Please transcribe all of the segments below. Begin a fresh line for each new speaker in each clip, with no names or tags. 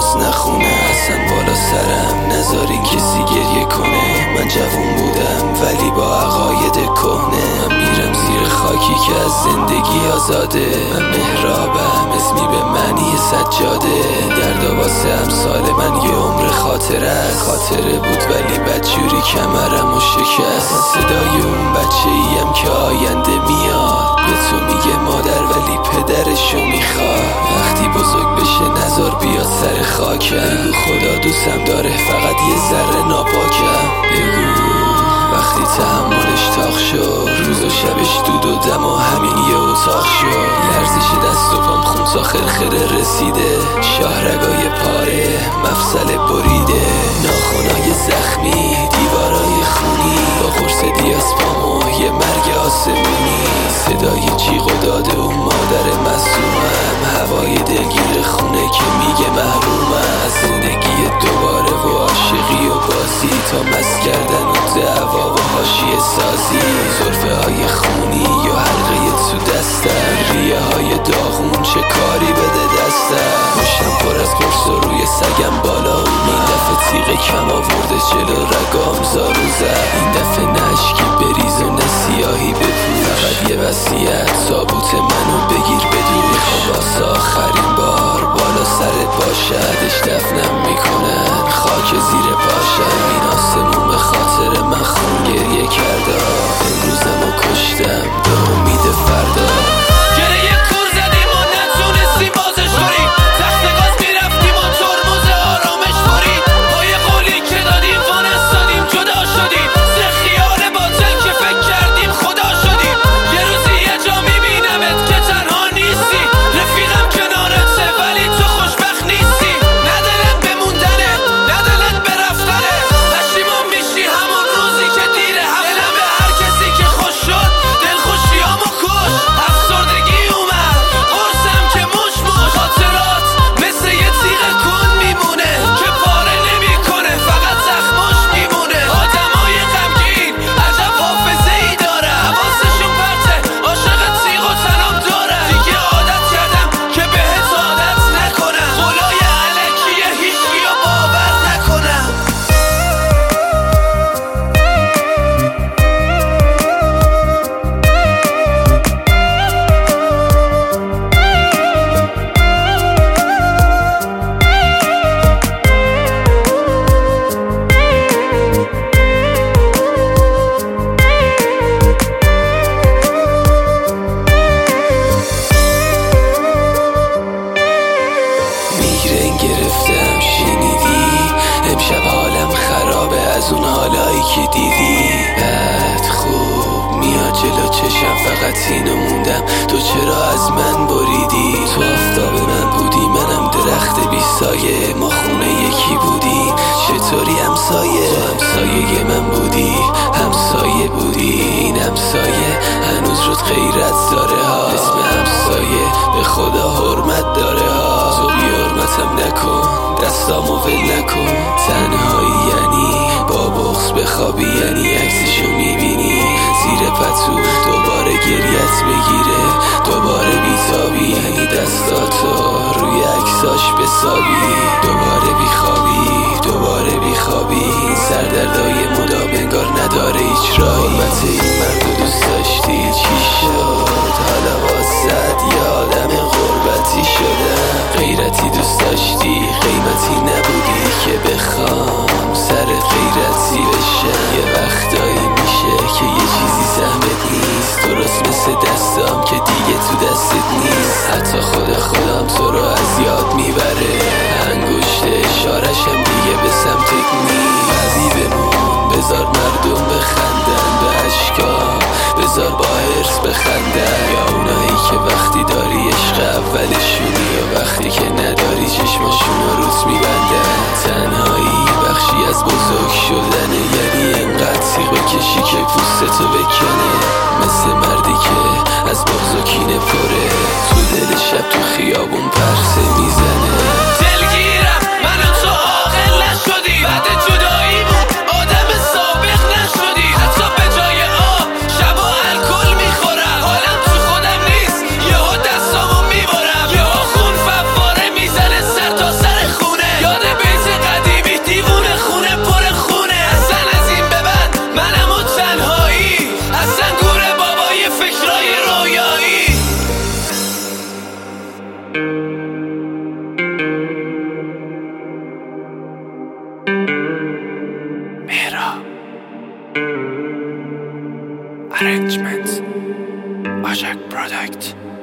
درست نخونه. اصلا بالا سرم نذارین کسی گریه کنه. من جوون بودم ولی با عقاید کهنه. من میرم زیر خاکی که از زندگی آزاده. من محرابم اسمی به معنی سجاده. دردا واسه امثال من یه عمر خاطره است. خاطره بود ولی بدجوری کمرم و شکست. صدای اون بچه ایم که آینده میاد به تو میگه مادر ولی پدرشو میخواد. وقتی بزرگ بشه نذار بیاد سر خاکم. بگو خدا دوستم داره فقط یه ذره ناپاکم. بگو وقتی تحملش تاق شد روز و شبش دود و دم و همین یه اتاق شد. لرزش دست و پام خون تا خرخره رسیده. شاهرگای پاره مفصل بریده. ناخنای زخمی دیوارای خونی با قرص دیاسپام یه مرگ آسمونی. صدای جیغ و داد اون مادر معصومم. هوای دلگیر خونه که میگه محرومم از زندگی دوباره و عاشقی و بازی تا مست کردن و دعوا و حاشیه سازی. زلفه های خونی یا حلقه تو دستم. ریه های داغون چه کاری بده دستم. مشتم پر از قرص و روی سگم بالا اومد. این دفعه تیغ کم آورده جلو رگام زارو زد. این دفعه نشکی بریز و نسیاهی بپوش. فقط یه وصیت تابوت منو بگیر بدون. میخوام واسه آخرین بار بالا سرت باشدش دفنم میکنن خاک زیر پاشم. این آسمون به خاطر من خون گریه کرده. امروزمو کشتم به امید فردا.
گره کور زدیم و نتونستیم بازش کنیم. تخت گاز میرفتیم و ترمز آرامش برید. پای قولی که دادیم وانستادیم جدا شدیم. ز خیال باطل که فکر کردیم خدا شدیم. یه روزی یه جا میبینمت که تنها نیستی. رفیقم کنارته ولی تو خوشبخت نیستی. ندلت بموندنه ندلت به رفتنه. پشیمون میشی همون روزی که دیره. دلم به هر کسی که خوش شد دلخوشیامو کش. افسردگی اومد قرصم که مش مش. خاطرات مثل یه تیغ کن میمونه که پاره نمیکنه فقط زخماش میمونه. آدمای غمگین عجب حافظه ای داره. حواسشون پرته عاشق تیغ و تناب داره. دیگه عادت کردم که بهت عادت نکنم. قولای علکیه هیچکیو باور نکنم.
میگرن گرفتم شنیدی. امشب حالم خرابه از اون حالایی که دیدی. بد خوب میاد جلو چشم فقط اینو موندم تو چرا از من بریدی. تو آفتاب من بودی منم درخت بی سایه. ما خونه یکی بودیم چطوری همسایه. تو همسایه من بودی همسایه بودی. این همسایه هنوز رود غیرت داره ها. اسم همسایه به خدا حرمت داره ها. تو بی حرمتم نکن دستامو ول نکن. تنهایی یعنی با بغض بخوابی. یعنی عکسشو میبینی زیر پتو دوباره گریت بگیره. دوباره بیتابی یعنی دستاتو روی عکساش بسابی. دوباره بیخوابی دوباره بیخوابی. این سردردای مدام انگار نداره هیچ راهی. حرمت این مردو دوست داشتی چی شد؟ حالا واسد یه آدم غربتی شدم. غیرتی دوست داشتی قیمتی نبودی که بخوام سرت غیرتی بشم. یه وقتایی میشه که یه چیزی سهمت نیست. درست مثل دستام که دیگه تو دستت نیست. حتی خودم تو رو از یاد میبره. انگشت اشارشم دیگه به سمتت نیست. بعضی بمون بذار مردم بخندن به اشکام. بذار با حرص بخندن. یا اونایی که وقتی داری عشق اولشونی یا وقتی که نداری چشماشون رو روت میبندن. تنهایی بخشی از بزرگ شدنه. یعنی انقدر تیغ بکشی که پوستتو بکنه. مثل مردی که از بغض و کینه پره. تو دل شب تو خیابون پرسه میزنه.
دلگیرم من و تو عاقل نشدی. بعد جداییمون آدم سابق نشدی. حتی به جای آب شب و الکل میخورم. حالم تو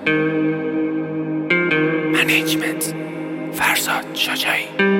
منیجمنت فرزاد شجاعی.